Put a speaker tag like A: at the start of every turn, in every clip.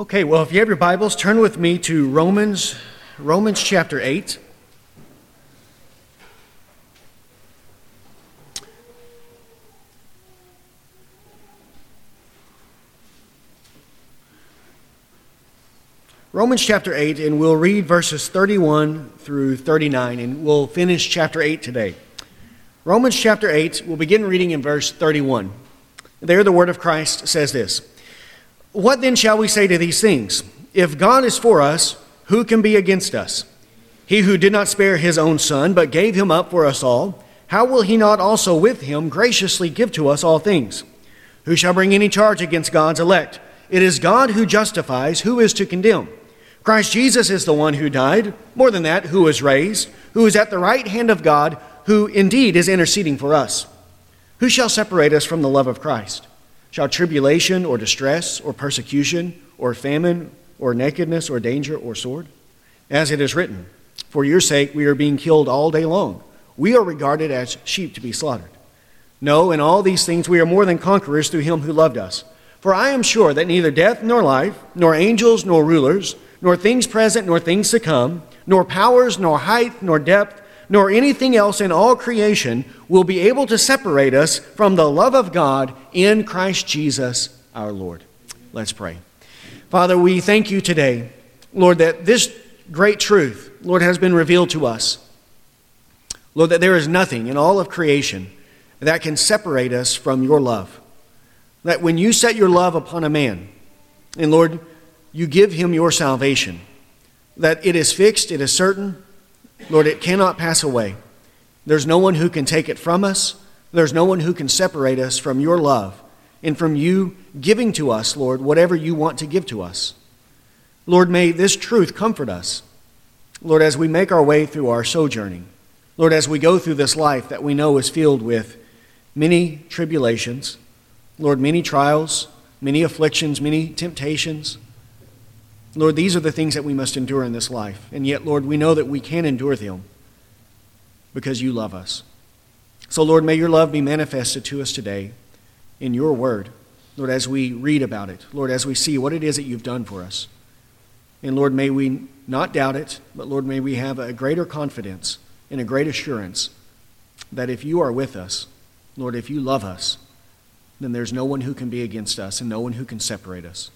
A: Okay, well, if you have your Bibles, turn with me to Romans chapter 8. Romans chapter 8, and we'll read verses 31 through 39, and we'll finish chapter 8 today. Romans chapter 8, we'll begin reading in verse 31. There the word of Christ says this: "What then shall we say to these things? If God is for us, who can be against us? He who did not spare his own son, but gave him up for us all, how will he not also with him graciously give to us all things? Who shall bring any charge against God's elect? It is God who justifies. Who is to condemn? Christ Jesus is the one who died, more than that, who was raised, who is at the right hand of God, who indeed is interceding for us. Who shall separate us from the love of Christ? Shall tribulation or distress or persecution or famine or nakedness or danger or sword? As it is written, for your sake we are being killed all day long. We are regarded as sheep to be slaughtered. No, in all these things we are more than conquerors through him who loved us. For I am sure that neither death nor life, nor angels nor rulers, nor things present nor things to come, nor powers, nor height, nor depth, nor anything else in all creation will be able to separate us from the love of God in Christ Jesus our Lord." Let's pray. Father, we thank you today, Lord, that this great truth, Lord, has been revealed to us. Lord, that there is nothing in all of creation that can separate us from your love. That when you set your love upon a man, and Lord, you give him your salvation, that it is fixed, it is certain, Lord, it cannot pass away. There's no one who can take it from us. There's no one who can separate us from your love and from you giving to us, Lord, whatever you want to give to us. Lord, may this truth comfort us, Lord, as we make our way through our sojourning. Lord, as we go through this life that we know is filled with many tribulations, Lord, many trials, many afflictions, many temptations. Lord, these are the things that we must endure in this life. And yet, Lord, we know that we can endure them because you love us. So, Lord, may your love be manifested to us today in your word. Lord, as we read about it. Lord, as we see what it is that you've done for us. And Lord, may we not doubt it, but Lord, may we have a greater confidence and a great assurance that if you are with us, Lord, if you love us, then there's no one who can be against us and no one who can separate us.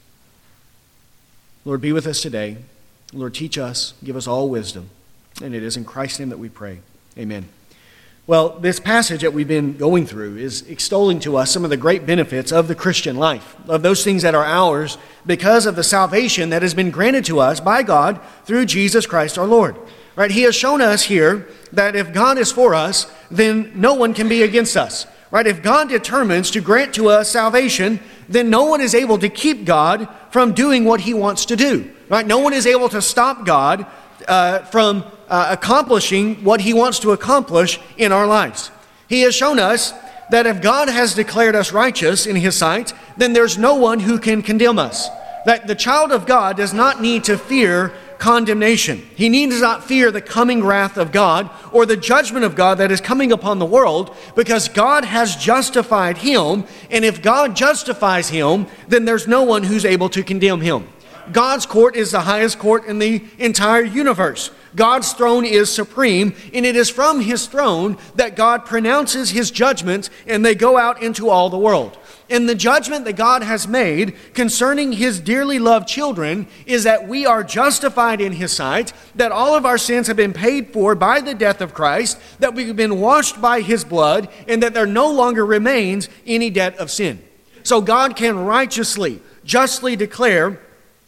A: Lord, be with us today. Lord, teach us, give us all wisdom. And it is in Christ's name that we pray. Amen. Well, this passage that we've been going through is extolling to us some of the great benefits of the Christian life, of those things that are ours because of the salvation that has been granted to us by God through Jesus Christ our Lord. Right? He has shown us here that if God is for us, then no one can be against us. Right? If God determines to grant to us salvation, then no one is able to keep God from doing what he wants to do. Right? No one is able to stop God from accomplishing what he wants to accomplish in our lives. He has shown us that if God has declared us righteous in his sight, then there's no one who can condemn us. That the child of God does not need to fear condemnation. He needs not fear the coming wrath of God or the judgment of God that is coming upon the world, because God has justified him, and if God justifies him, then there's no one who's able to condemn him. God's court is the highest court in the entire universe. God's throne is supreme, and it is from his throne that God pronounces his judgments, and they go out into all the world. And the judgment that God has made concerning his dearly loved children is that we are justified in his sight, that all of our sins have been paid for by the death of Christ, that we've been washed by his blood, and that there no longer remains any debt of sin. So God can righteously, justly declare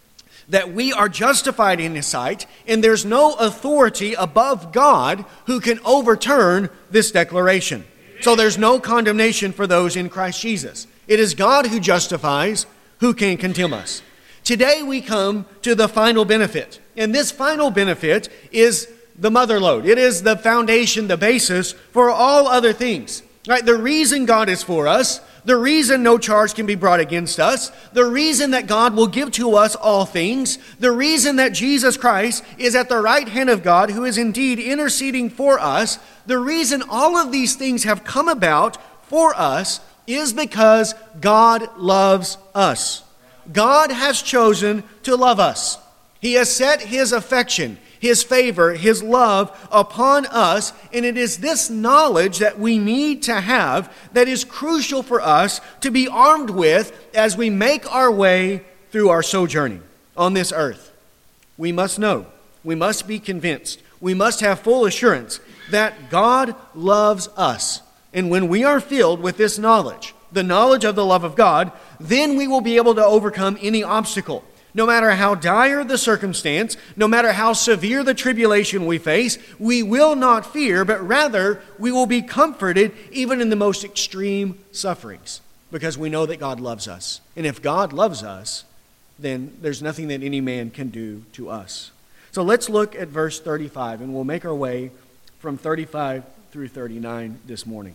A: that we are justified in his sight, and there's no authority above God who can overturn this declaration. So there's no condemnation for those in Christ Jesus. It is God who justifies. Who can condemn us? Today we come to the final benefit. And this final benefit is the mother lode. It is the foundation, the basis for all other things. Right? The reason God is for us, the reason no charge can be brought against us, the reason that God will give to us all things, the reason that Jesus Christ is at the right hand of God, who is indeed interceding for us, the reason all of these things have come about for us is because God loves us. God has chosen to love us. He has set His affection, His favor, His love upon us, and it is this knowledge that we need to have that is crucial for us to be armed with as we make our way through our sojourning on this earth. We must know, we must be convinced, we must have full assurance that God loves us. And when we are filled with this knowledge, the knowledge of the love of God, then we will be able to overcome any obstacle. No matter how dire the circumstance, no matter how severe the tribulation we face, we will not fear, but rather we will be comforted even in the most extreme sufferings, because we know that God loves us. And if God loves us, then there's nothing that any man can do to us. So let's look at verse 35, and we'll make our way from 35 through 39 this morning.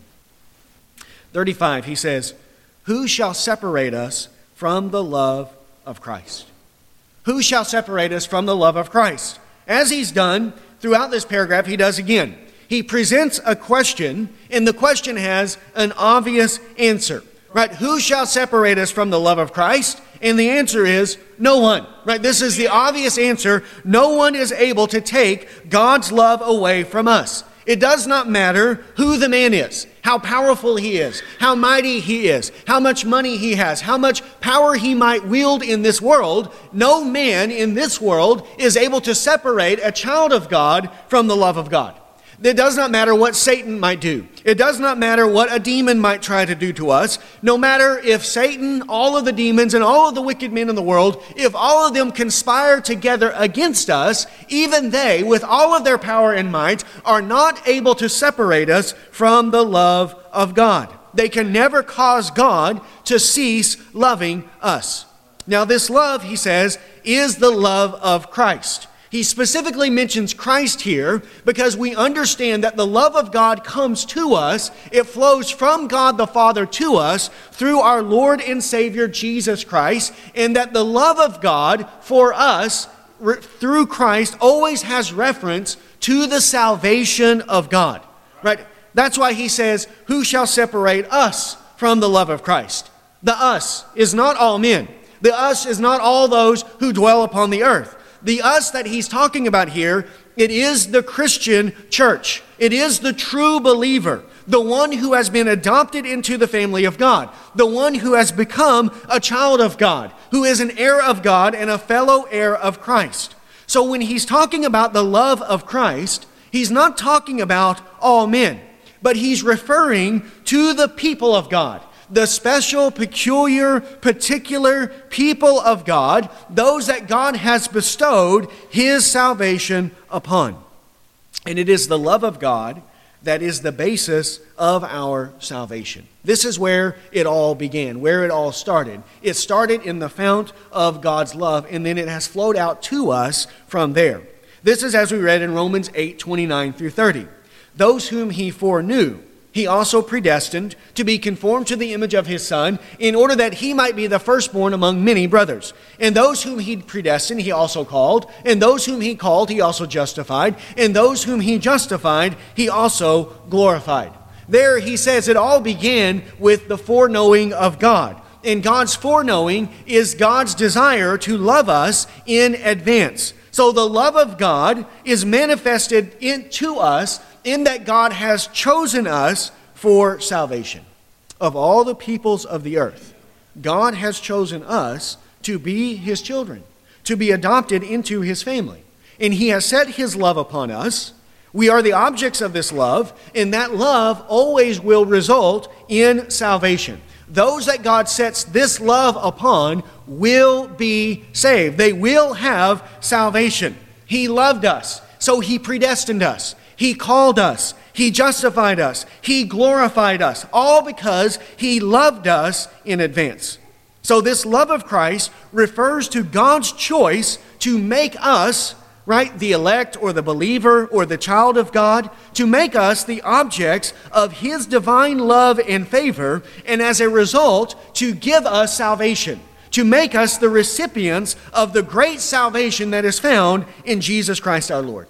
A: 35, he says, "Who shall separate us from the love of Christ?" Who shall separate us from the love of Christ? As he's done throughout this paragraph, he does again. He presents a question, and the question has an obvious answer. Right? Who shall separate us from the love of Christ? And the answer is no one. Right? This is the obvious answer. No one is able to take God's love away from us. It does not matter who the man is, how powerful he is, how mighty he is, how much money he has, how much power he might wield in this world. No man in this world is able to separate a child of God from the love of God. It does not matter what Satan might do. It does not matter what a demon might try to do to us. No matter if Satan, all of the demons, and all of the wicked men in the world, if all of them conspire together against us, even they, with all of their power and might, are not able to separate us from the love of God. They can never cause God to cease loving us. Now this love, he says, is the love of Christ. He specifically mentions Christ here because we understand that the love of God comes to us. It flows from God the Father to us through our Lord and Savior Jesus Christ, and that the love of God for us through Christ always has reference to the salvation of God. Right? That's why he says, "Who shall separate us from the love of Christ?" The us is not all men. The us is not all those who dwell upon the earth. The us that he's talking about here, it is the Christian church. It is the true believer, the one who has been adopted into the family of God, the one who has become a child of God, who is an heir of God and a fellow heir of Christ. So when he's talking about the love of Christ, he's not talking about all men, but he's referring to the people of God. The special, peculiar, particular people of God, those that God has bestowed His salvation upon. And it is the love of God that is the basis of our salvation. This is where it all began, where it all started. It started in the fount of God's love, and then it has flowed out to us from there. This is as we read in Romans 8:29 through 30. "Those whom He foreknew, He also predestined to be conformed to the image of His Son, in order that He might be the firstborn among many brothers. And those whom He predestined, He also called. And those whom He called, He also justified. And those whom He justified, He also glorified." There he says it all began with the foreknowing of God. And God's foreknowing is God's desire to love us in advance. So the love of God is manifested to us in that God has chosen us for salvation. Of all the peoples of the earth, God has chosen us to be His children, to be adopted into His family. And He has set His love upon us. We are the objects of this love, and that love always will result in salvation. Those that God sets this love upon will be saved. They will have salvation. He loved us, so He predestined us. He called us. He justified us. He glorified us, all because He loved us in advance. So this love of Christ refers to God's choice to make us, right, the elect or the believer or the child of God, to make us the objects of His divine love and favor, and as a result, to give us salvation, to make us the recipients of the great salvation that is found in Jesus Christ our Lord.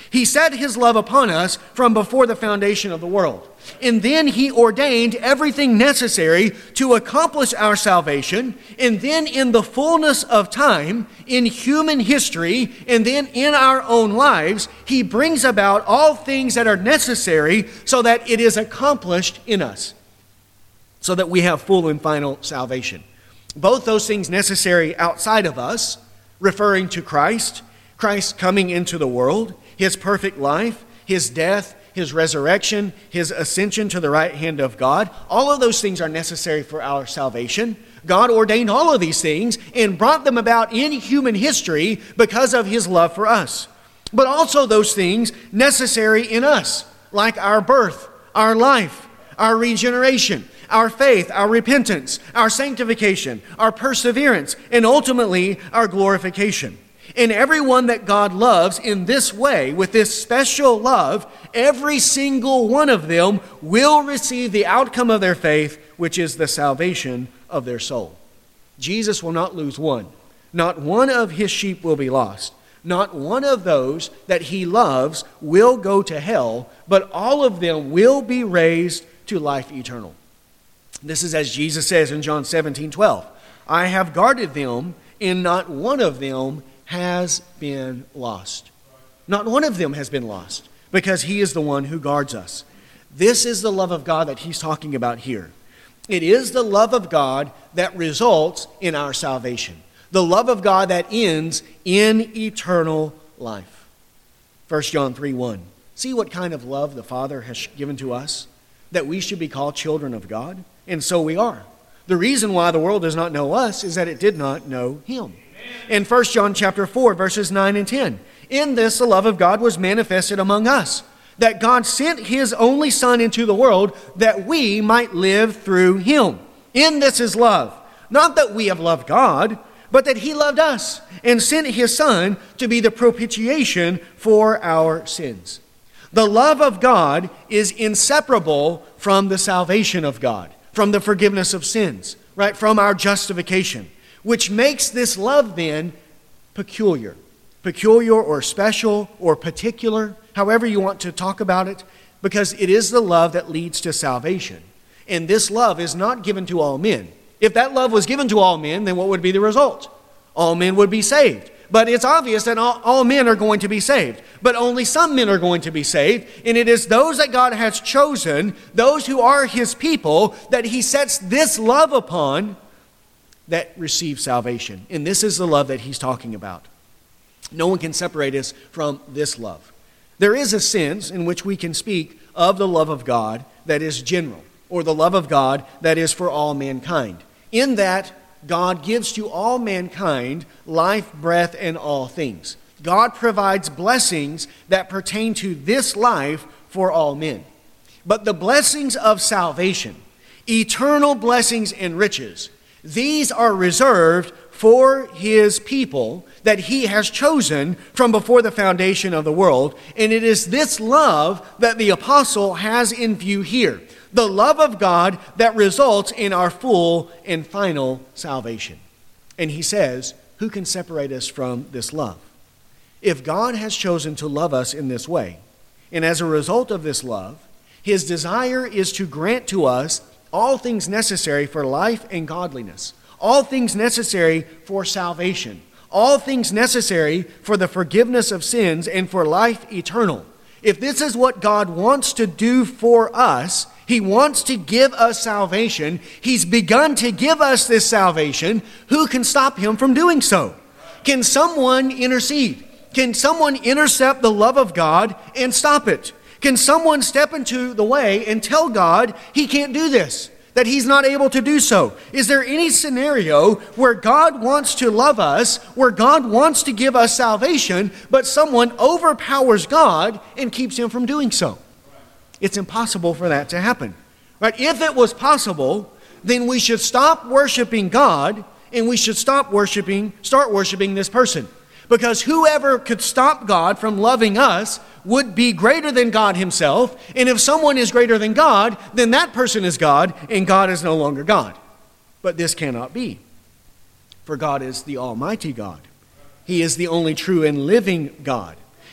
A: He set his love upon us from before the foundation of the world. And then he ordained everything necessary to accomplish our salvation. And then in the fullness of time, in human history, and then in our own lives, he brings about all things that are necessary so that it is accomplished in us, so that we have full and final salvation. Both those things necessary outside of us, referring to Christ coming into the world, his perfect life, his death, his resurrection, his ascension to the right hand of God. All of those things are necessary for our salvation. God ordained all of these things and brought them about in human history because of his love for us. But also those things necessary in us, like our birth, our life, our regeneration, our faith, our repentance, our sanctification, our perseverance, and ultimately our glorification. And everyone that God loves in this way, with this special love, every single one of them will receive the outcome of their faith, which is the salvation of their soul. Jesus will not lose one. Not one of his sheep will be lost. Not one of those that he loves will go to hell, but all of them will be raised to life eternal. This is as Jesus says in John 17:12, I have guarded them, and not one of them has been lost. Not one of them has been lost, because he is the one who guards us. This is the love of God that he's talking about here. It is the love of God that results in our salvation. The love of God that ends in eternal life. 1 John 3:1. See what kind of love the Father has given to us, that we should be called children of God, and so we are. The reason why the world does not know us is that it did not know him. In 1 John chapter 4, verses 9 and 10, in this the love of God was manifested among us, that God sent his only Son into the world that we might live through him. In this is love, not that we have loved God, but that he loved us and sent his Son to be the propitiation for our sins. The love of God is inseparable from the salvation of God, from the forgiveness of sins, right? From our justification, which makes this love then peculiar or special or particular, however you want to talk about it, because it is the love that leads to salvation. And this love is not given to all men. If that love was given to all men, then what would be the result? All men would be saved. But it's obvious that all men are going to be saved. But only some men are going to be saved. And it is those that God has chosen, those who are his people, that he sets this love upon, that receive salvation. And this is the love that he's talking about. No one can separate us from this love. There is a sense in which we can speak of the love of God that is general, or the love of God that is for all mankind. In that, God gives to all mankind life, breath, and all things. God provides blessings that pertain to this life for all men. But the blessings of salvation, eternal blessings and riches, these are reserved for his people that he has chosen from before the foundation of the world. And it is this love that the apostle has in view here. The love of God that results in our full and final salvation. And he says, who can separate us from this love? If God has chosen to love us in this way, and as a result of this love, his desire is to grant to us all things necessary for life and godliness, all things necessary for salvation, all things necessary for the forgiveness of sins and for life eternal. If this is what God wants to do for us, he wants to give us salvation. He's begun to give us this salvation. Who can stop him from doing so? Can someone intercede? Can someone intercept the love of God and stop it? Can someone step into the way and tell God he can't do this, that he's not able to do so? Is there any scenario where God wants to love us, where God wants to give us salvation, but someone overpowers God and keeps him from doing so? It's impossible for that to happen. Right? If it was possible, then we should stop worshiping God and we should start worshiping this person. Because whoever could stop God from loving us would be greater than God himself. And if someone is greater than God, then that person is God, and God is no longer God. But this cannot be. For God is the Almighty God. He is the only true and living God.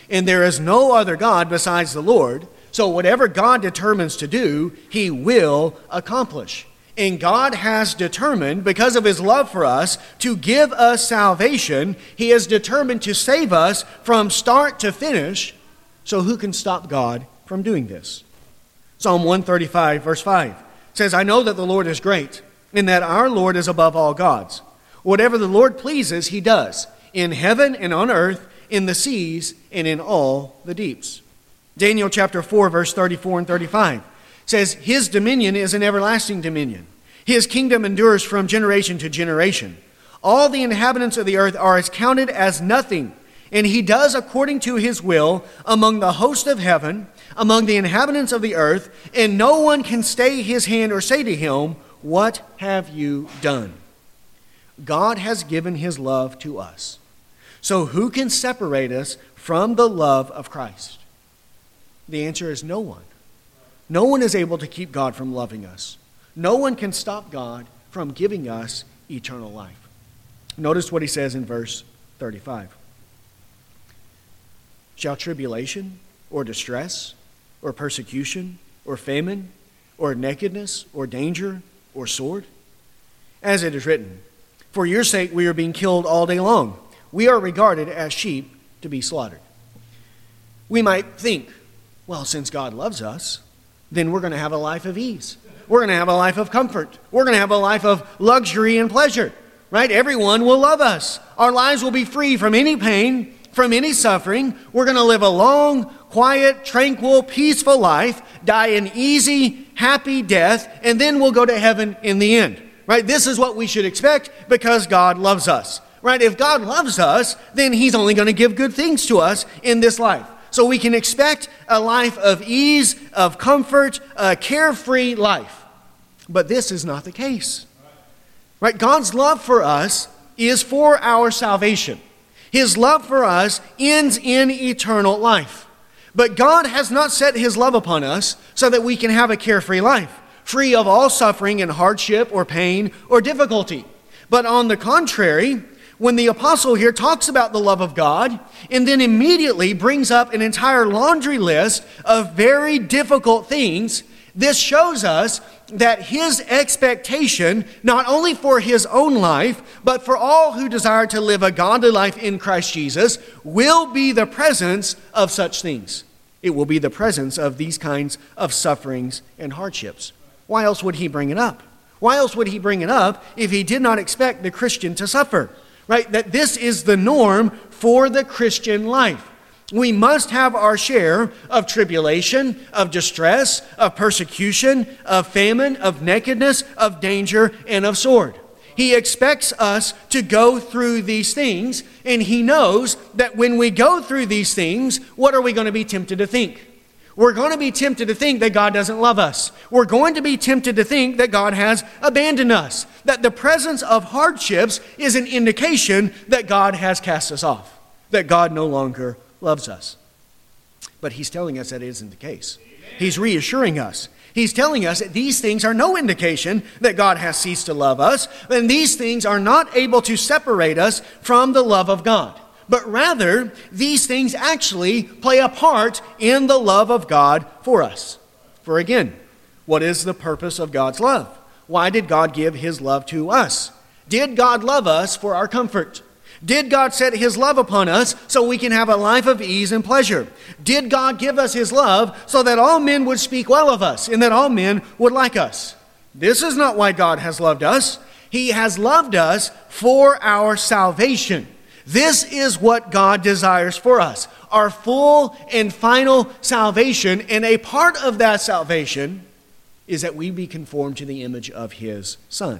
A: and there is no other God besides the Lord. So whatever God determines to do, he will accomplish. And God has determined, because of his love for us, to give us salvation. He has determined to save us from start to finish. So who can stop God from doing this? Psalm 135, verse 5 says, I know that the Lord is great, and that our Lord is above all gods. Whatever the Lord pleases, he does, in heaven and on earth, in the seas and in all the deeps. Daniel chapter 4, verse 34 and 35 says, his dominion is an everlasting dominion. His kingdom endures from generation to generation. All the inhabitants of the earth are counted as nothing, and he does according to his will among the host of heaven, among the inhabitants of the earth, and no one can stay his hand or say to him, what have you done? God has given his love to us. So who can separate us from the love of Christ? The answer is no one. No one is able to keep God from loving us. No one can stop God from giving us eternal life. Notice what he says in verse 35. Shall tribulation or distress or persecution or famine or nakedness or danger or sword? As it is written, for your sake we are being killed all day long. We are regarded as sheep to be slaughtered. We might think, well, since God loves us, then we're going to have a life of ease. We're going to have a life of comfort. We're going to have a life of luxury and pleasure, right? Everyone will love us. Our lives will be free from any pain, from any suffering. We're going to live a long, quiet, tranquil, peaceful life, die an easy, happy death, and then we'll go to heaven in the end, right? This is what we should expect because God loves us, right? If God loves us, then he's only going to give good things to us in this life. So we can expect a life of ease, of comfort, a carefree life. But this is not the case. Right? God's love for us is for our salvation. His love for us ends in eternal life. But God has not set his love upon us so that we can have a carefree life, free of all suffering and hardship or pain or difficulty. But on the contrary, when the apostle here talks about the love of God and then immediately brings up an entire laundry list of very difficult things, this shows us that his expectation, not only for his own life, but for all who desire to live a godly life in Christ Jesus, will be the presence of such things. It will be the presence of these kinds of sufferings and hardships. Why else would he bring it up? Why else would he bring it up if he did not expect the Christian to suffer? Right? That this is the norm for the Christian life. We must have our share of tribulation, of distress, of persecution, of famine, of nakedness, of danger, and of sword. He expects us to go through these things, and he knows that when we go through these things, what are we going to be tempted to think? We're going to be tempted to think that God doesn't love us. We're going to be tempted to think that God has abandoned us, that the presence of hardships is an indication that God has cast us off, that God no longer loves us. But he's telling us that it isn't the case. He's reassuring us. He's telling us that these things are no indication that God has ceased to love us, and these things are not able to separate us from the love of God. But rather, these things actually play a part in the love of God for us. For again, what is the purpose of God's love? Why did God give his love to us? Did God love us for our comfort? Did God set his love upon us so we can have a life of ease and pleasure? Did God give us his love so that all men would speak well of us and that all men would like us? This is not why God has loved us. He has loved us for our salvation. This is what God desires for us, our full and final salvation, and a part of that salvation is that we be conformed to the image of his Son.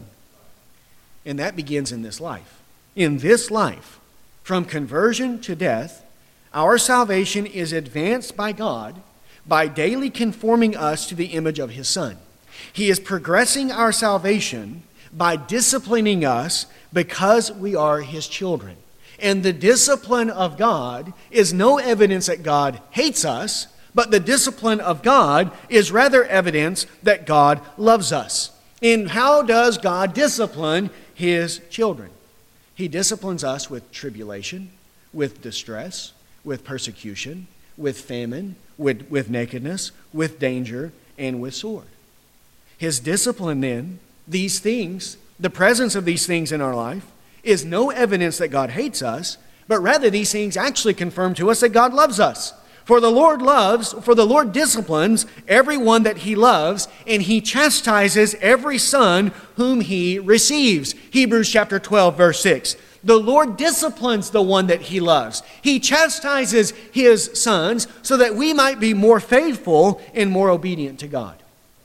A: And that begins in this life. In this life, from conversion to death, our salvation is advanced by God by daily conforming us to the image of his Son. He is progressing our salvation by disciplining us because we are his children. And the discipline of God is no evidence that God hates us, but the discipline of God is rather evidence that God loves us. And how does God discipline his children? He disciplines us with tribulation, with distress, with persecution, with famine, with nakedness, with danger, and with sword. His discipline then, these things, the presence of these things in our life, is no evidence that God hates us, but rather these things actually confirm to us that God loves us. For the Lord disciplines everyone that he loves, and he chastises every son whom he receives. Hebrews chapter 12, verse 6. The Lord disciplines the one that he loves. He chastises his sons so that we might be more faithful and more obedient to God.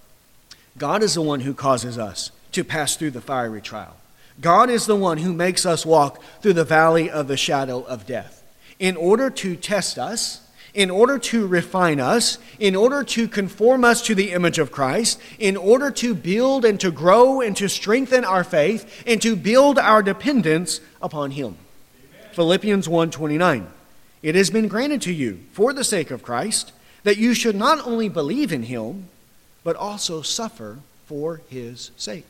A: God is the one who causes us to pass through the fiery trial. God is the one who makes us walk through the valley of the shadow of death in order to test us, in order to refine us, in order to conform us to the image of Christ, in order to build and to grow and to strengthen our faith and to build our dependence upon him. Amen. Philippians 1:29. It has been granted to you for the sake of Christ that you should not only believe in him, but also suffer for his sake.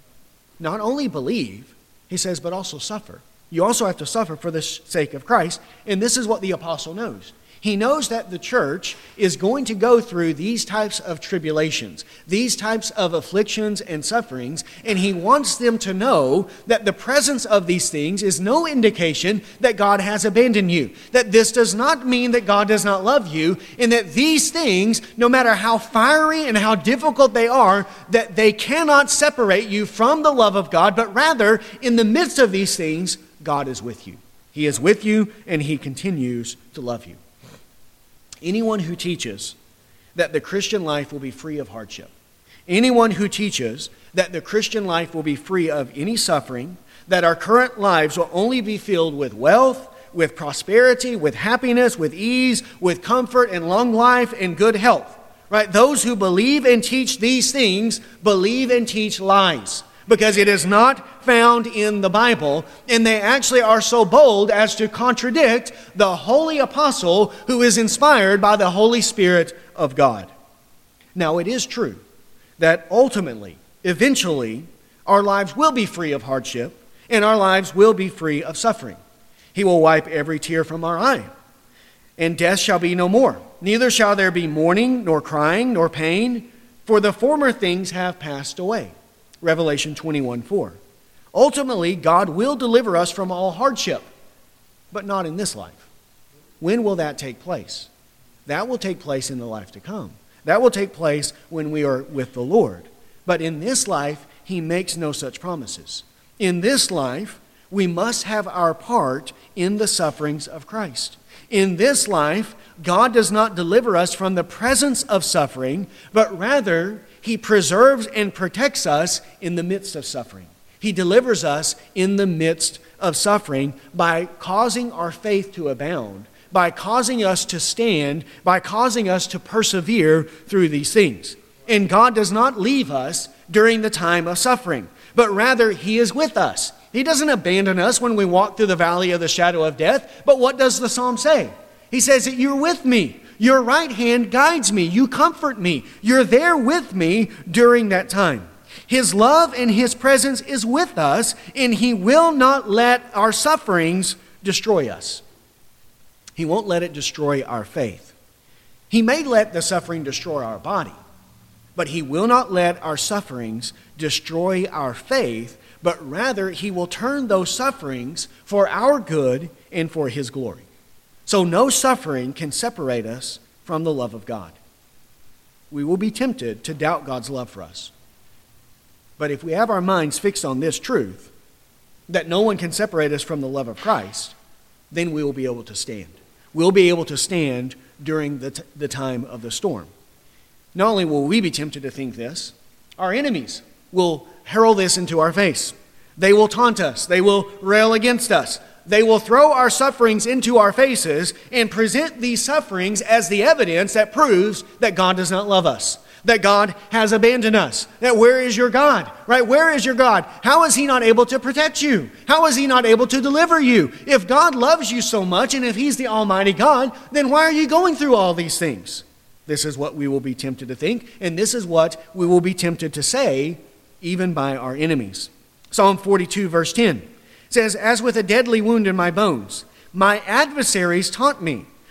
A: Not only believe, he says, but also suffer. You also have to suffer for the sake of Christ. And this is what the apostle knows. He knows that the church is going to go through these types of tribulations, these types of afflictions and sufferings, and he wants them to know that the presence of these things is no indication that God has abandoned you, that this does not mean that God does not love you, and that these things, no matter how fiery and how difficult they are, that they cannot separate you from the love of God, but rather, in the midst of these things, God is with you. He is with you, and he continues to love you. Anyone who teaches that the Christian life will be free of hardship, anyone who teaches that the Christian life will be free of any suffering, that our current lives will only be filled with wealth, with prosperity, with happiness, with ease, with comfort and long life and good health, right? Those who believe and teach these things believe and teach lies, because it is not found in the Bible, and they actually are so bold as to contradict the holy apostle who is inspired by the Holy Spirit of God. Now, it is true that ultimately, eventually, our lives will be free of hardship, and our lives will be free of suffering. He will wipe every tear from our eye, and death shall be no more. Neither shall there be mourning, nor crying, nor pain, for the former things have passed away. Revelation 21:4. Ultimately, God will deliver us from all hardship, but not in this life. When will that take place? That will take place in the life to come. That will take place when we are with the Lord. But in this life, he makes no such promises. In this life, we must have our part in the sufferings of Christ. In this life, God does not deliver us from the presence of suffering, but rather he preserves and protects us in the midst of suffering. He delivers us in the midst of suffering by causing our faith to abound, by causing us to stand, by causing us to persevere through these things. And God does not leave us during the time of suffering, but rather he is with us. He doesn't abandon us when we walk through the valley of the shadow of death. But what does the psalm say? He says that you're with me. Your right hand guides me. You comfort me. You're there with me during that time. His love and his presence is with us, and he will not let our sufferings destroy us. He won't let it destroy our faith. He may let the suffering destroy our body, but he will not let our sufferings destroy our faith, but rather he will turn those sufferings for our good and for his glory. So no suffering can separate us from the love of God. We will be tempted to doubt God's love for us. But if we have our minds fixed on this truth, that no one can separate us from the love of Christ, then we will be able to stand. We'll be able to stand during the time of the storm. Not only will we be tempted to think this, our enemies will hurl this into our face. They will taunt us. They will rail against us. They will throw our sufferings into our faces and present these sufferings as the evidence that proves that God does not love us, that God has abandoned us, that where is your God, right? Where is your God? How is he not able to protect you? How is he not able to deliver you? If God loves you so much, and if he's the Almighty God, then why are you going through all these things? This is what we will be tempted to think, and this is what we will be tempted to say, even by our enemies. Psalm 42, verse 10 says, "As with a deadly wound in my bones, my adversaries taunt me,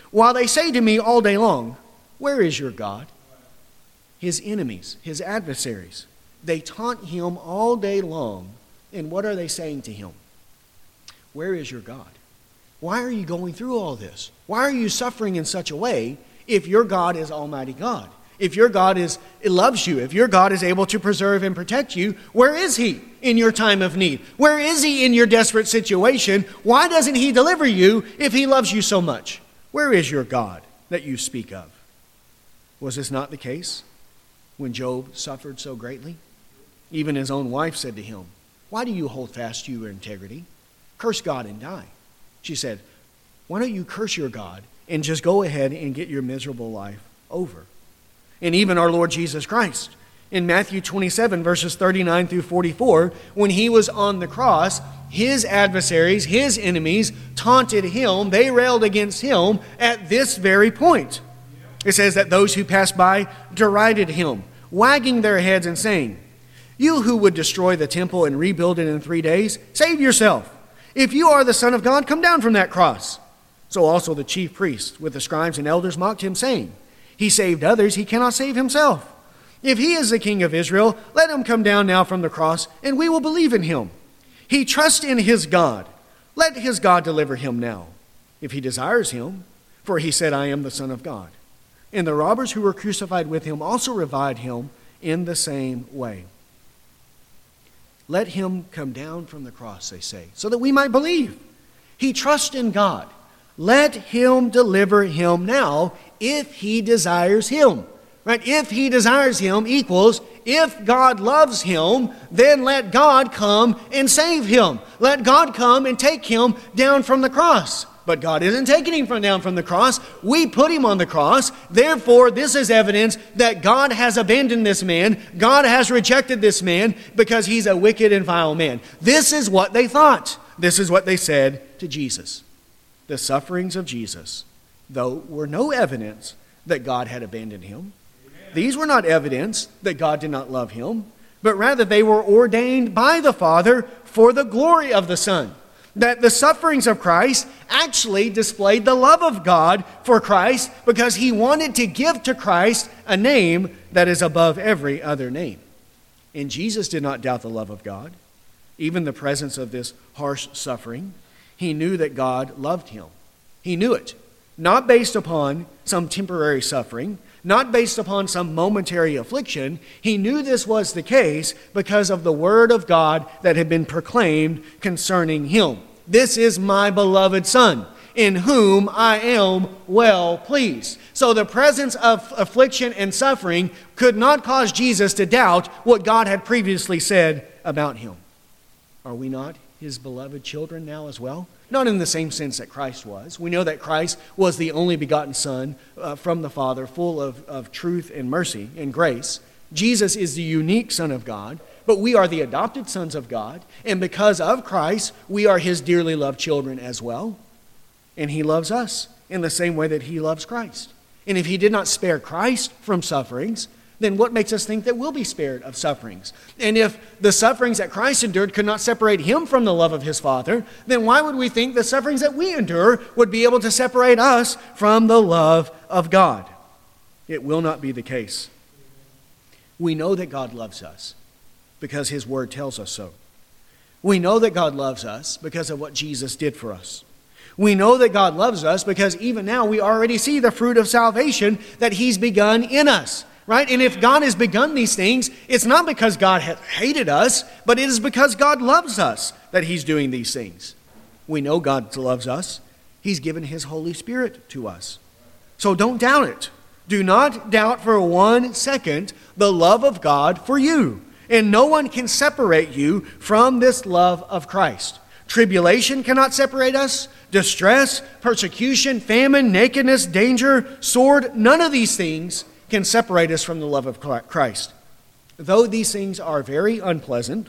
A: while they say to me all day long, where is your God? His enemies, his adversaries, they taunt him all day long. And what are they saying to him? Where is your God? Why are you going through all this? Why are you suffering in such a way if your God is Almighty God? If your God loves you, if your God is able to preserve and protect you, where is he in your time of need? Where is he in your desperate situation? Why doesn't he deliver you if he loves you so much? Where is your God that you speak of? Was this not the case when Job suffered so greatly? Even his own wife said to him, why do you hold fast to your integrity? Curse God and die. She said, why don't you curse your God and just go ahead and get your miserable life over? And even our Lord Jesus Christ, in Matthew 27, verses 39 through 44, when he was on the cross, his adversaries, his enemies, taunted him. They railed against him at this very point. It says that those who passed by derided him, wagging their heads and saying, you who would destroy the temple and rebuild it in 3 days, save yourself. If you are the Son of God, come down from that cross. So also the chief priests with the scribes and elders mocked him, saying, he saved others, he cannot save himself. If he is the King of Israel, let him come down now from the cross, and we will believe in him. He trusts in his God. Let his God deliver him now, if he desires him, for he said, I am the Son of God. And the robbers who were crucified with him also reviled him in the same way. Let him come down from the cross, they say, so that we might believe. He trusts in God. Let him deliver him now if he desires him. Right? If he desires him equals if God loves him, then let God come and save him. Let God come and take him down from the cross. But God isn't taking him down from the cross. We put him on the cross. Therefore, this is evidence that God has abandoned this man. God has rejected this man because he's a wicked and vile man. This is what they thought. This is what they said to Jesus. The sufferings of Jesus, though, were no evidence that God had abandoned him. These were not evidence that God did not love him, but rather they were ordained by the Father for the glory of the Son. That the sufferings of Christ actually displayed the love of God for Christ because he wanted to give to Christ a name that is above every other name. And Jesus did not doubt the love of God, even the presence of this harsh suffering. He knew that God loved him. He knew it, not based upon some temporary suffering, not based upon some momentary affliction. He knew this was the case because of the word of God that had been proclaimed concerning him. This is my beloved Son, in whom I am well pleased. So the presence of affliction and suffering could not cause Jesus to doubt what God had previously said about him. Are we not his beloved children now as well? Not in the same sense that Christ was. We know that Christ was the only begotten Son from the Father, full of truth and mercy and grace. Jesus is the unique Son of God, but we are the adopted sons of God. And because of Christ, we are his dearly loved children as well. And he loves us in the same way that he loves Christ. And if he did not spare Christ from sufferings, then what makes us think that we'll be spared of sufferings? And if the sufferings that Christ endured could not separate him from the love of his Father, then why would we think the sufferings that we endure would be able to separate us from the love of God? It will not be the case. We know that God loves us because his word tells us so. We know that God loves us because of what Jesus did for us. We know that God loves us because even now we already see the fruit of salvation that he's begun in us. Right? And if God has begun these things, it's not because God has hated us, but it is because God loves us that he's doing these things. We know God loves us. He's given his Holy Spirit to us. So don't doubt it. Do not doubt for 1 second the love of God for you. And no one can separate you from this love of Christ. Tribulation cannot separate us. Distress, persecution, famine, nakedness, danger, sword, none of these things can separate us from the love of Christ. Though these things are very unpleasant,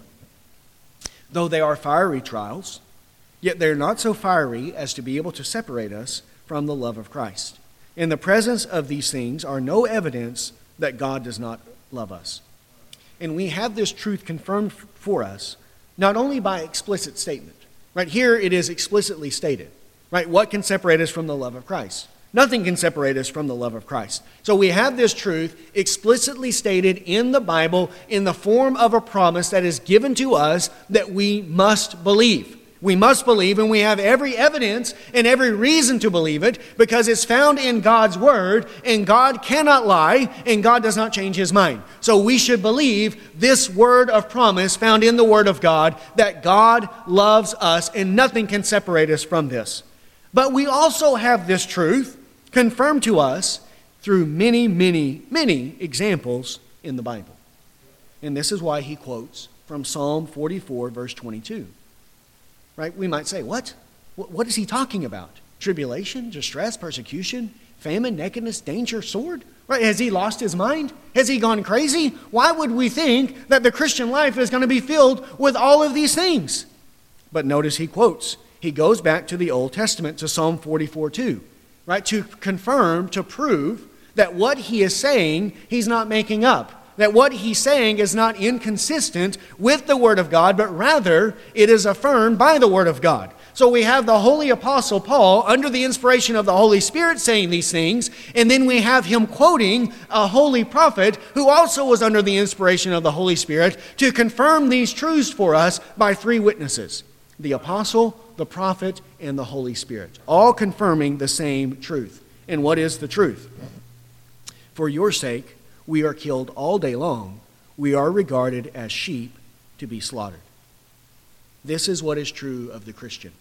A: though they are fiery trials, yet they're not so fiery as to be able to separate us from the love of Christ. In the presence of these things are no evidence that God does not love us. And we have this truth confirmed for us, not only by explicit statement. Right here it is explicitly stated. Right? What can separate us from the love of Christ? Nothing can separate us from the love of Christ. So we have this truth explicitly stated in the Bible in the form of a promise that is given to us that we must believe. We must believe, and we have every evidence and every reason to believe it because it's found in God's Word, and God cannot lie, and God does not change His mind. So we should believe this word of promise found in the Word of God, that God loves us, and nothing can separate us from this. But we also have this truth confirmed to us through many, many, many examples in the Bible. And this is why he quotes from Psalm 44, verse 22. Right? We might say, what? What is he talking about? Tribulation, distress, persecution, famine, nakedness, danger, sword? Right? Has he lost his mind? Has he gone crazy? Why would we think that the Christian life is going to be filled with all of these things? But notice he quotes. He goes back to the Old Testament, to Psalm 44:2, right? To confirm, to prove that what he is saying, he's not making up. That what he's saying is not inconsistent with the Word of God, but rather it is affirmed by the Word of God. So we have the Holy Apostle Paul, under the inspiration of the Holy Spirit, saying these things, and then we have him quoting a holy prophet who also was under the inspiration of the Holy Spirit to confirm these truths for us by three witnesses: the apostle, the prophet, and the Holy Spirit, all confirming the same truth. And what is the truth? For your sake, we are killed all day long. We are regarded as sheep to be slaughtered. This is what is true of the Christian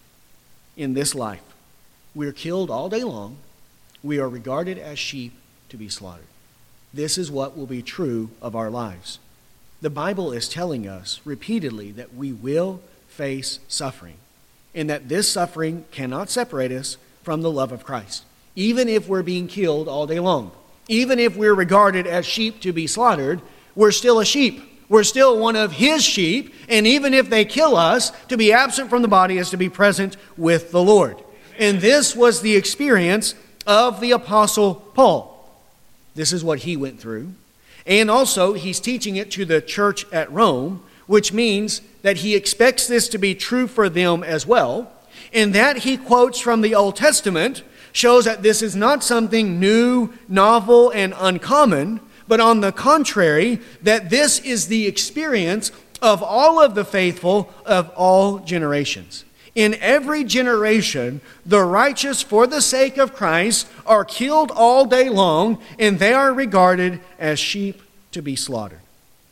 A: in this life. We are killed all day long. We are regarded as sheep to be slaughtered. This is what will be true of our lives. The Bible is telling us repeatedly that we will face suffering, and that this suffering cannot separate us from the love of Christ, even if we're being killed all day long. Even if we're regarded as sheep to be slaughtered, we're still a sheep. We're still one of His sheep, and even if they kill us, to be absent from the body is to be present with the Lord. And this was the experience of the Apostle Paul. This is what he went through. And also, he's teaching it to the church at Rome, which means that he expects this to be true for them as well. And that he quotes from the Old Testament shows that this is not something new, novel, and uncommon, but on the contrary, that this is the experience of all of the faithful of all generations. In every generation, the righteous for the sake of Christ are killed all day long, and they are regarded as sheep to be slaughtered.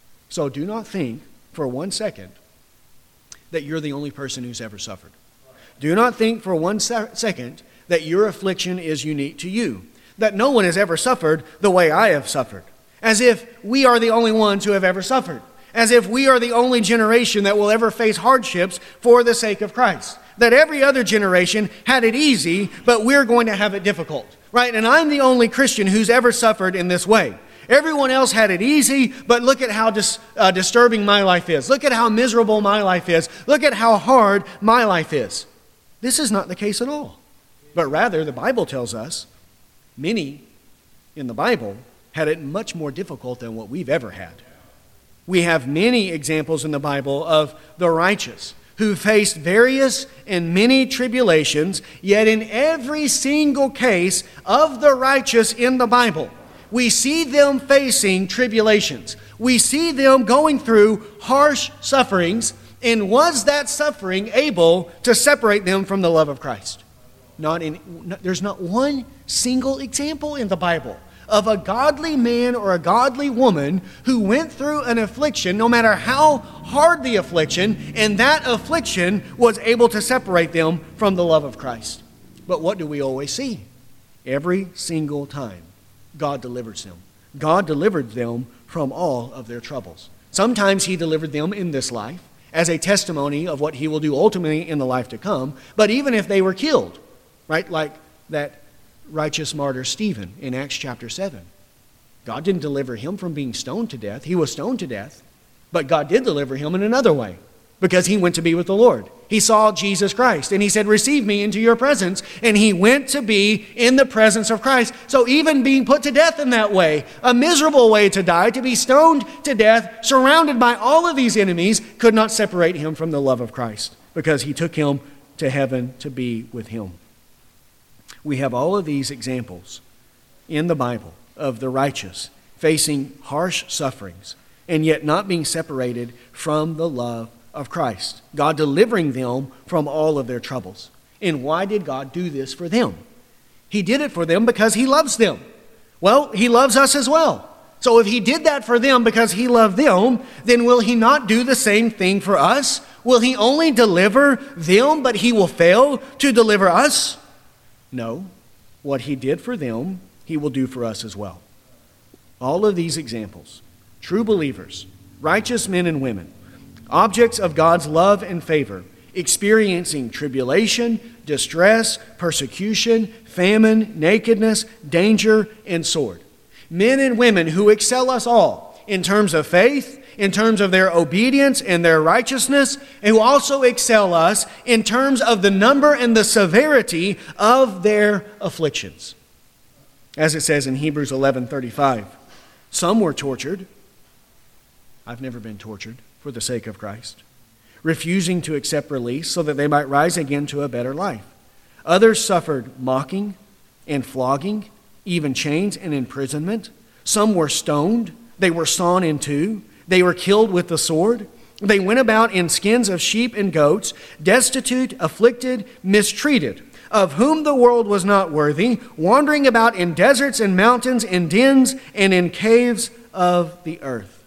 A: So do not think for 1 second that you're the only person who's ever suffered. Do not think for 1 second that your affliction is unique to you, that no one has ever suffered the way I have suffered, as if we are the only ones who have ever suffered, as if we are the only generation that will ever face hardships for the sake of Christ, that every other generation had it easy, but we're going to have it difficult, right? And I'm the only Christian who's ever suffered in this way. Everyone else had it easy, but look at how disturbing my life is. Look at how miserable my life is. Look at how hard my life is. This is not the case at all. But rather, the Bible tells us many in the Bible had it much more difficult than what we've ever had. We have many examples in the Bible of the righteous who faced various and many tribulations, yet in every single case of the righteous in the Bible, we see them facing tribulations. We see them going through harsh sufferings, and was that suffering able to separate them from the love of Christ? There's not one single example in the Bible of a godly man or a godly woman who went through an affliction, no matter how hard the affliction, and that affliction was able to separate them from the love of Christ. But what do we always see? Every single time, God delivers them. God delivered them from all of their troubles. Sometimes He delivered them in this life as a testimony of what He will do ultimately in the life to come. But even if they were killed, right, like that righteous martyr Stephen in Acts chapter 7. God didn't deliver him from being stoned to death. He was stoned to death. But God did deliver him in another way, because he went to be with the Lord. He saw Jesus Christ, and he said, "Receive me into your presence." And he went to be in the presence of Christ. So even being put to death in that way, a miserable way to die, to be stoned to death, surrounded by all of these enemies, could not separate him from the love of Christ, because he took him to heaven to be with him. We have all of these examples in the Bible of the righteous facing harsh sufferings and yet not being separated from the love of Christ, God delivering them from all of their troubles. And why did God do this for them? He did it for them because He loves them. Well, He loves us as well. So if He did that for them because He loved them, then will He not do the same thing for us? Will He only deliver them, but He will fail to deliver us? No. What He did for them, He will do for us as well. All of these examples, true believers, righteous men and women, objects of God's love and favor, experiencing tribulation, distress, persecution, famine, nakedness, danger, and sword. Men and women who excel us all in terms of faith, in terms of their obedience and their righteousness, and who also excel us in terms of the number and the severity of their afflictions. As it says in Hebrews 11:35, some were tortured. I've never been tortured for the sake of Christ, refusing to accept release so that they might rise again to a better life. Others suffered mocking and flogging, even chains and imprisonment. Some were stoned. They were sawn in two. They were killed with the sword. They went about in skins of sheep and goats, destitute, afflicted, mistreated, of whom the world was not worthy, wandering about in deserts and mountains, in dens and in caves of the earth.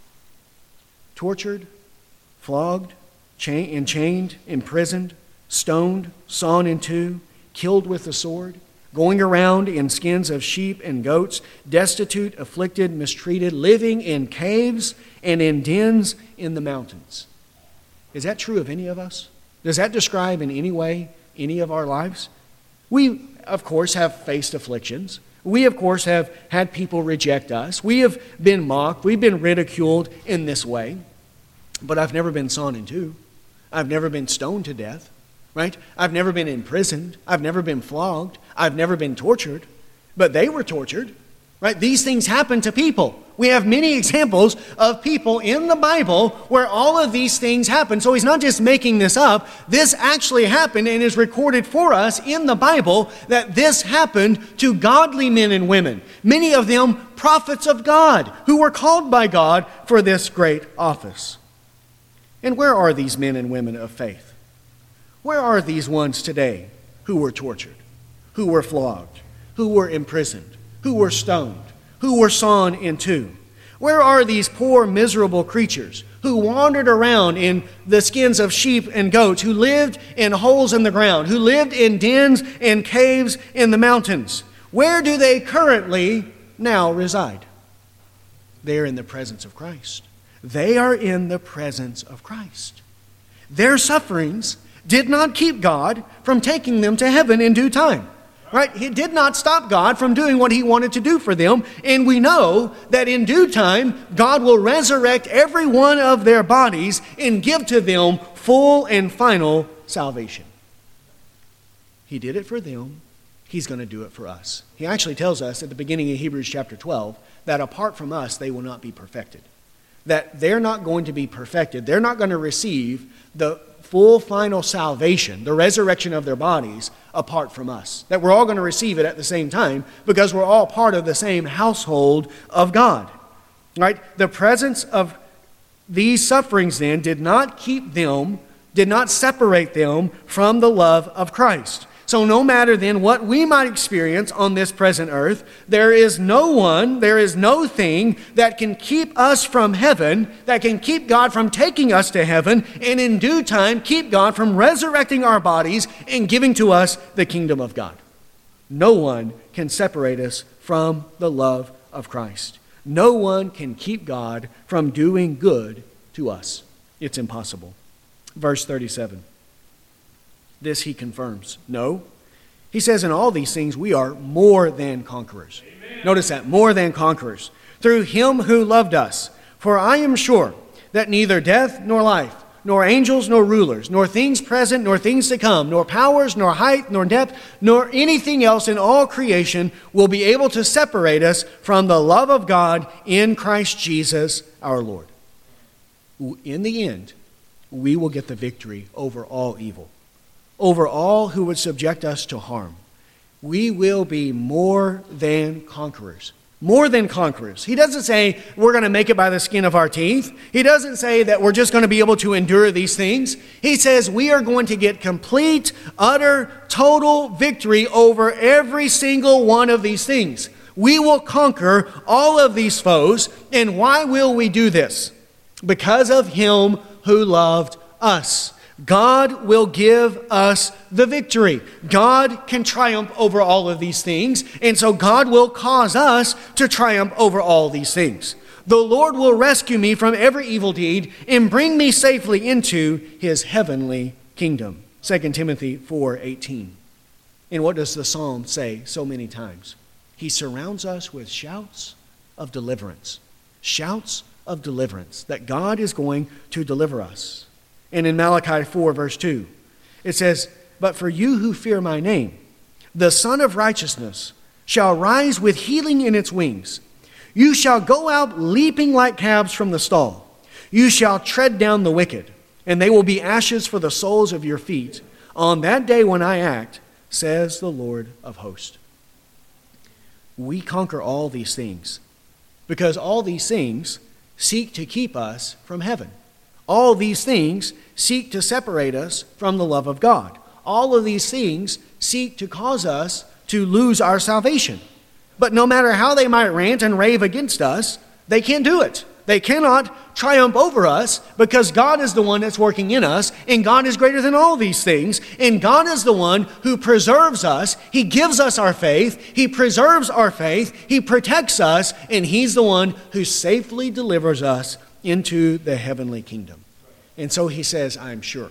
A: Tortured, flogged, enchained, imprisoned, stoned, sawn in two, killed with the sword, going around in skins of sheep and goats, destitute, afflicted, mistreated, living in caves and in dens in the mountains. Is that true of any of us? Does that describe in any way any of our lives? We, of course, have faced afflictions. We, of course, have had people reject us. We have been mocked. We've been ridiculed in this way. But I've never been sawn in two. I've never been stoned to death. Right? I've never been imprisoned. I've never been flogged. I've never been tortured. But they were tortured. Right? These things happen to people. We have many examples of people in the Bible where all of these things happen. So he's not just making this up. This actually happened and is recorded for us in the Bible that this happened to godly men and women. Many of them prophets of God who were called by God for this great office. And where are these men and women of faith? Where are these ones today who were tortured, who were flogged, who were imprisoned, who were stoned, who were sawn in two? Where are these poor, miserable creatures who wandered around in the skins of sheep and goats, who lived in holes in the ground, who lived in dens and caves in the mountains? Where do they currently now reside? They are in the presence of Christ. They are in the presence of Christ. Their sufferings did not keep God from taking them to heaven in due time. Right? It did not stop God from doing what He wanted to do for them. And we know that in due time, God will resurrect every one of their bodies and give to them full and final salvation. He did it for them. He's going to do it for us. He actually tells us at the beginning of Hebrews chapter 12 that apart from us, they will not be perfected. That they're not going to be perfected. They're not going to receive the full final salvation, the resurrection of their bodies, apart from us. That we're all going to receive it at the same time because we're all part of the same household of God. Right? The presence of these sufferings then did not separate them from the love of Christ. So no matter then what we might experience on this present earth, there is no thing that can keep us from heaven, that can keep God from taking us to heaven, and in due time keep God from resurrecting our bodies and giving to us the kingdom of God. No one can separate us from the love of Christ. No one can keep God from doing good to us. It's impossible. Verse 37. This he confirms. No. He says in all these things we are more than conquerors. Amen. Notice that, more than conquerors. Through Him who loved us. For I am sure that neither death nor life, nor angels nor rulers, nor things present nor things to come, nor powers, nor height, nor depth, nor anything else in all creation will be able to separate us from the love of God in Christ Jesus our Lord. In the end, we will get the victory over all evil, over all who would subject us to harm. we will be more than conquerors. More than conquerors. He doesn't say we're going to make it by the skin of our teeth. He doesn't say that we're just going to be able to endure these things. He says we are going to get complete, utter, total victory over every single one of these things. We will conquer all of these foes. And why will we do this? Because of Him who loved us. God will give us the victory. God can triumph over all of these things, and so God will cause us to triumph over all these things. The Lord will rescue me from every evil deed and bring me safely into His heavenly kingdom. 2 Timothy 4:18. And what does the psalm say so many times? He surrounds us with shouts of deliverance. Shouts of deliverance, that God is going to deliver us. And in Malachi 4, verse 2, it says, "But for you who fear my name, the Son of Righteousness shall rise with healing in its wings. You shall go out leaping like calves from the stall. You shall tread down the wicked, and they will be ashes for the soles of your feet on that day when I act, says the Lord of hosts." We conquer all these things because all these things seek to keep us from heaven. All these things seek to separate us from the love of God. All of these things seek to cause us to lose our salvation. But no matter how they might rant and rave against us, they can't do it. They cannot triumph over us because God is the one that's working in us, and God is greater than all these things, and God is the one who preserves us. He gives us our faith. He preserves our faith. He protects us, and He's the one who safely delivers us into the heavenly kingdom. And so He says, I'm sure,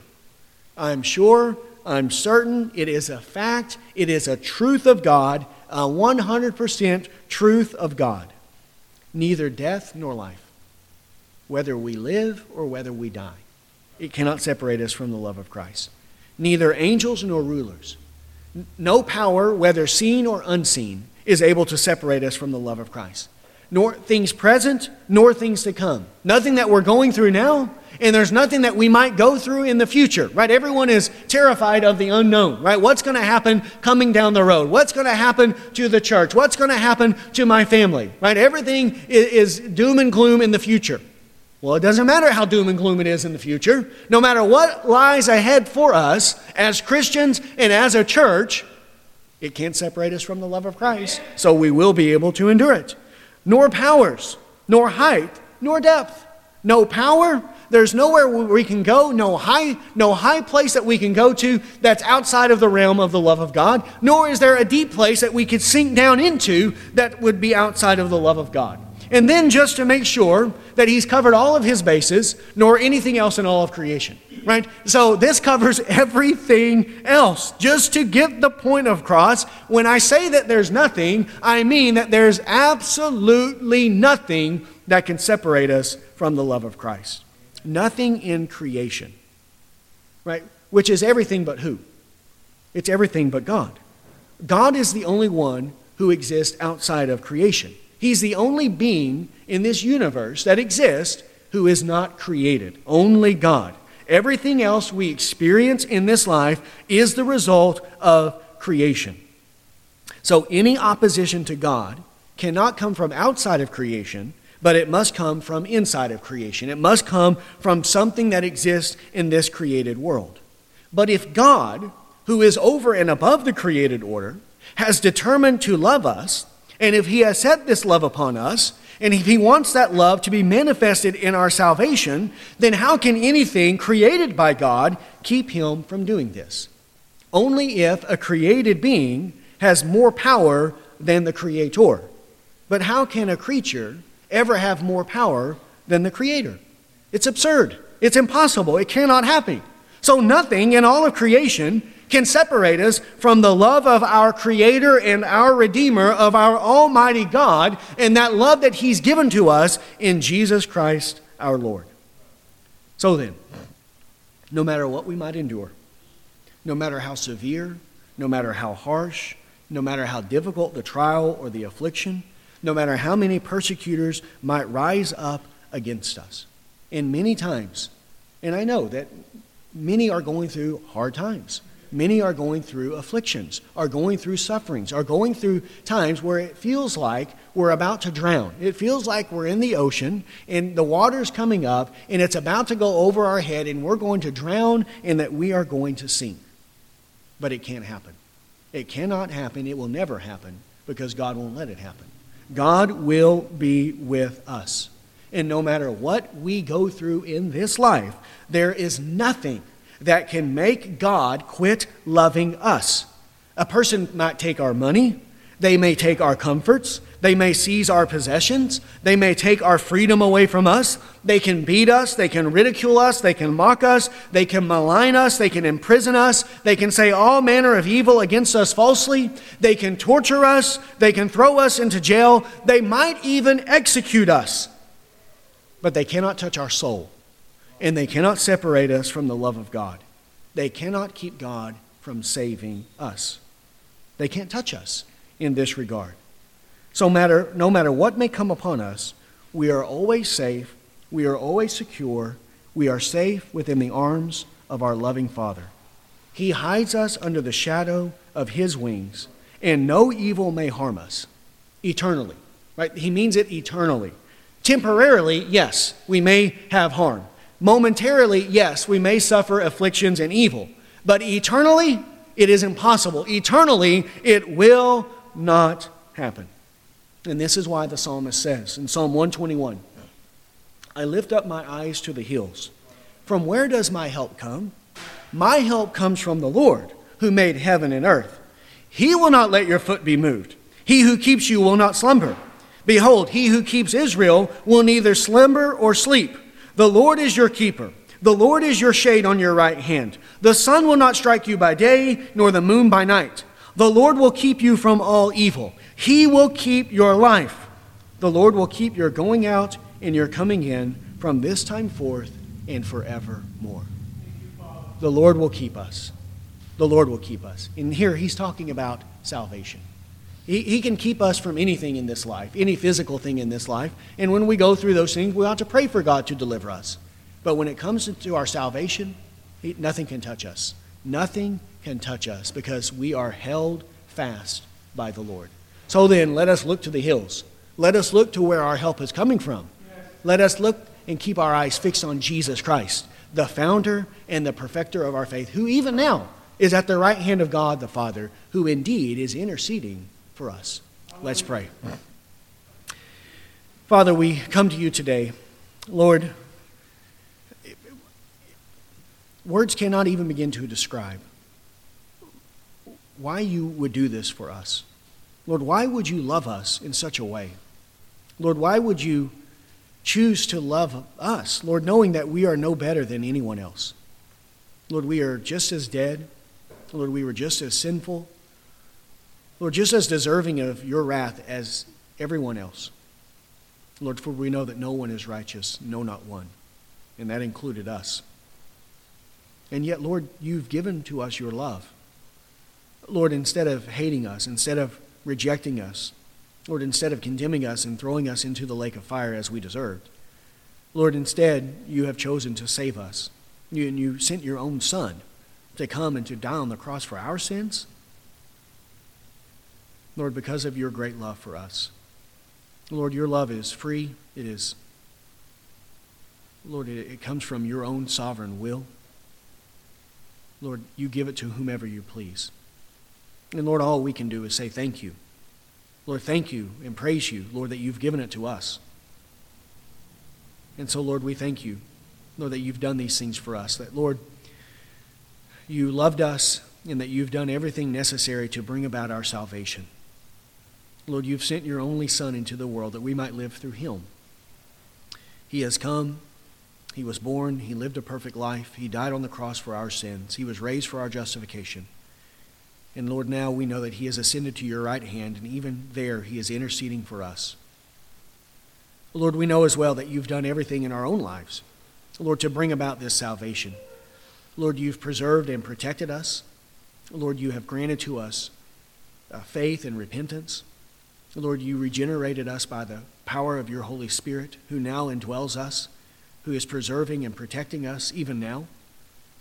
A: I'm certain, it is a fact, it is a truth of God, a 100% truth of God. Neither death nor life, whether we live or whether we die, it cannot separate us from the love of Christ. Neither angels nor rulers, no power, whether seen or unseen, is able to separate us from the love of Christ. Nor things present, nor things to come. Nothing that we're going through now, and there's nothing that we might go through in the future, right? Everyone is terrified of the unknown, right? What's going to happen coming down the road? What's going to happen to the church? What's going to happen to my family, right? Everything is doom and gloom in the future. Well, it doesn't matter how doom and gloom it is in the future. No matter what lies ahead for us as Christians and as a church, it can't separate us from the love of Christ, so we will be able to endure it. Nor powers, nor height, nor depth. No power, there's nowhere where we can go, no high place that we can go to that's outside of the realm of the love of God, nor is there a deep place that we could sink down into that would be outside of the love of God. And then just to make sure that He's covered all of His bases, nor anything else in all of creation, right? So this covers everything else. Just to get the point across, when I say that there's nothing, I mean that there's absolutely nothing that can separate us from the love of Christ. Nothing in creation, right? Which is everything but who? It's everything but God. God is the only one who exists outside of creation. He's the only being in this universe that exists who is not created. Only God. Everything else we experience in this life is the result of creation. So any opposition to God cannot come from outside of creation, but it must come from inside of creation. It must come from something that exists in this created world. But if God, who is over and above the created order, has determined to love us, and if He has set this love upon us, and if He wants that love to be manifested in our salvation, then how can anything created by God keep Him from doing this? Only if a created being has more power than the Creator. But how can a creature ever have more power than the Creator? It's absurd. It's impossible. It cannot happen. So nothing in all of creation can separate us from the love of our Creator and our Redeemer, of our Almighty God, and that love that He's given to us in Jesus Christ our Lord. So then, no matter what we might endure, no matter how severe, no matter how harsh, no matter how difficult the trial or the affliction, no matter how many persecutors might rise up against us, and many times, and I know that many are going through hard times. many are going through afflictions, are going through sufferings, are going through times where it feels like we're about to drown. It feels like we're in the ocean and the water's coming up and it's about to go over our head and we're going to drown and that we are going to sink. But it can't happen. It cannot happen. It will never happen because God won't let it happen. God will be with us. And no matter what we go through in this life, there is nothing that can make God quit loving us. A person might take our money. They may take our comforts. They may seize our possessions. They may take our freedom away from us. They can beat us. They can ridicule us. They can mock us. They can malign us. They can imprison us. They can say all manner of evil against us falsely. They can torture us. They can throw us into jail. They might even execute us. But they cannot touch our soul. And they cannot separate us from the love of God. They cannot keep God from saving us. They can't touch us in this regard. So no matter what may come upon us, we are always safe, we are always secure, we are safe within the arms of our loving Father. He hides us under the shadow of His wings, and no evil may harm us eternally. Right? He means it eternally. Temporarily, yes, we may have harm. Momentarily, yes, we may suffer afflictions and evil. But eternally, it is impossible. Eternally, it will not happen. And this is why the psalmist says in Psalm 121, I lift up my eyes to the hills. From where does my help come? My help comes from the Lord, who made heaven and earth. He will not let your foot be moved. He who keeps you will not slumber. Behold, he who keeps Israel will neither slumber or sleep. The Lord is your keeper. The Lord is your shade on your right hand. The sun will not strike you by day, nor the moon by night. The Lord will keep you from all evil. He will keep your life. The Lord will keep your going out and your coming in from this time forth and forevermore. The Lord will keep us. The Lord will keep us. And here he's talking about salvation. He can keep us from anything in this life, any physical thing in this life. And when we go through those things, we ought to pray for God to deliver us. But when it comes to our salvation, nothing can touch us. Nothing can touch us because we are held fast by the Lord. So then, let us look to the hills. Let us look to where our help is coming from. Let us look and keep our eyes fixed on Jesus Christ, the founder and the perfecter of our faith, who even now is at the right hand of God the Father, who indeed is interceding for us. Let's pray. Father, we come to you today. Lord, words cannot even begin to describe why you would do this for us. Lord, why would you love us in such a way? Lord, why would you choose to love us? Lord, knowing that we are no better than anyone else. Lord, we are just as dead. Lord, we were just as sinful. Lord, just as deserving of your wrath as everyone else. Lord, for we know that no one is righteous, no, not one. And that included us. And yet, Lord, you've given to us your love. Lord, instead of hating us, instead of rejecting us, Lord, instead of condemning us and throwing us into the lake of fire as we deserved, Lord, instead, you have chosen to save us. You sent your own Son to come and to die on the cross for our sins. Lord, because of your great love for us. Lord, your love is free. It comes from your own sovereign will. Lord, you give it to whomever you please. And Lord, all we can do is say thank you. Lord, thank you and praise you, Lord, that you've given it to us. And so, Lord, we thank you, Lord, that you've done these things for us. That, Lord, you loved us and that you've done everything necessary to bring about our salvation. Lord, you've sent your only Son into the world that we might live through him. He has come. He was born. He lived a perfect life. He died on the cross for our sins. He was raised for our justification. And Lord, now we know that he has ascended to your right hand, and even there he is interceding for us. Lord, we know as well that you've done everything in our own lives, Lord, to bring about this salvation. Lord, you've preserved and protected us. Lord, you have granted to us faith and repentance. Lord, you regenerated us by the power of your Holy Spirit, who now indwells us, who is preserving and protecting us even now.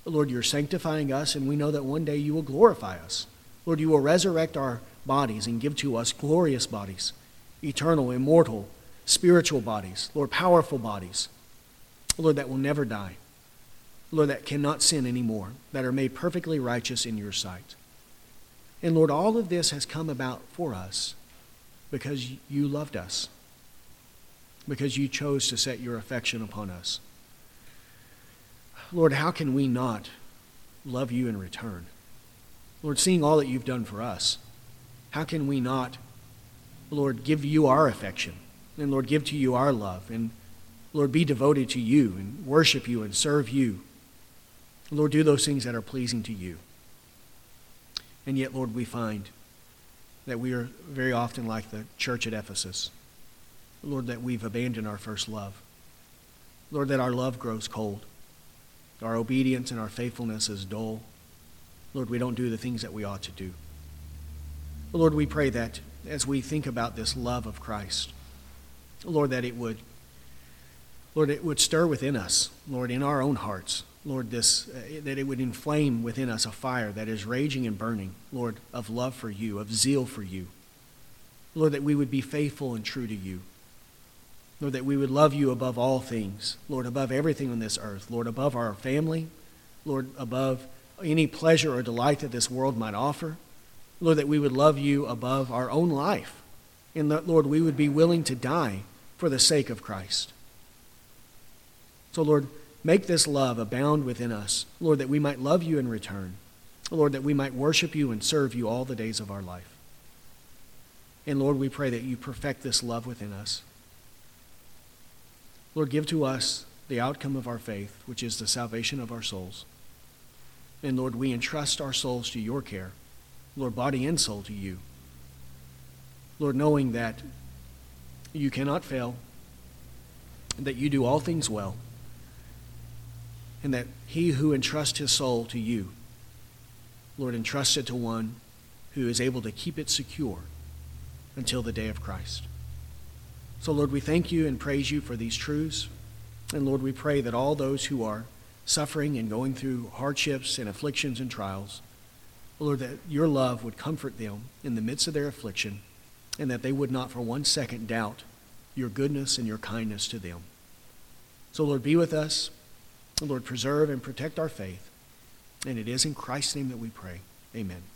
A: Lord, you're sanctifying us, and we know that one day you will glorify us. Lord, you will resurrect our bodies and give to us glorious bodies, eternal, immortal, spiritual bodies, Lord, powerful bodies, Lord, that will never die, Lord, that cannot sin anymore, that are made perfectly righteous in your sight. And Lord, all of this has come about for us because you loved us, because you chose to set your affection upon us. Lord, how can we not love you in return? Lord, seeing all that you've done for us, how can we not, Lord, give you our affection, and Lord, give to you our love, and Lord, be devoted to you and worship you and serve you. Lord, do those things that are pleasing to you. And yet, Lord, we find that we are very often like the church at Ephesus. Lord, that we've abandoned our first love. Lord, that our love grows cold. Our obedience and our faithfulness is dull. Lord, we don't do the things that we ought to do. Lord, we pray that as we think about this love of Christ, Lord, that it would stir within us, Lord, in our own hearts, Lord, that it would inflame within us a fire that is raging and burning, Lord, of love for you, of zeal for you. Lord, that we would be faithful and true to you. Lord, that we would love you above all things, Lord, above everything on this earth, Lord, above our family, Lord, above any pleasure or delight that this world might offer. Lord, that we would love you above our own life, and that, Lord, we would be willing to die for the sake of Christ. So, Lord, make this love abound within us, Lord, that we might love you in return, Lord, that we might worship you and serve you all the days of our life. And, Lord, we pray that you perfect this love within us. Lord, give to us the outcome of our faith, which is the salvation of our souls. And, Lord, we entrust our souls to your care, Lord, body and soul to you. Lord, knowing that you cannot fail, and that you do all things well, and that he who entrusts his soul to you, Lord, entrusts it to one who is able to keep it secure until the day of Christ. So, Lord, we thank you and praise you for these truths. And, Lord, we pray that all those who are suffering and going through hardships and afflictions and trials, Lord, that your love would comfort them in the midst of their affliction, and that they would not for 1 second doubt your goodness and your kindness to them. So, Lord, be with us. Lord, preserve and protect our faith. And it is in Christ's name that we pray. Amen.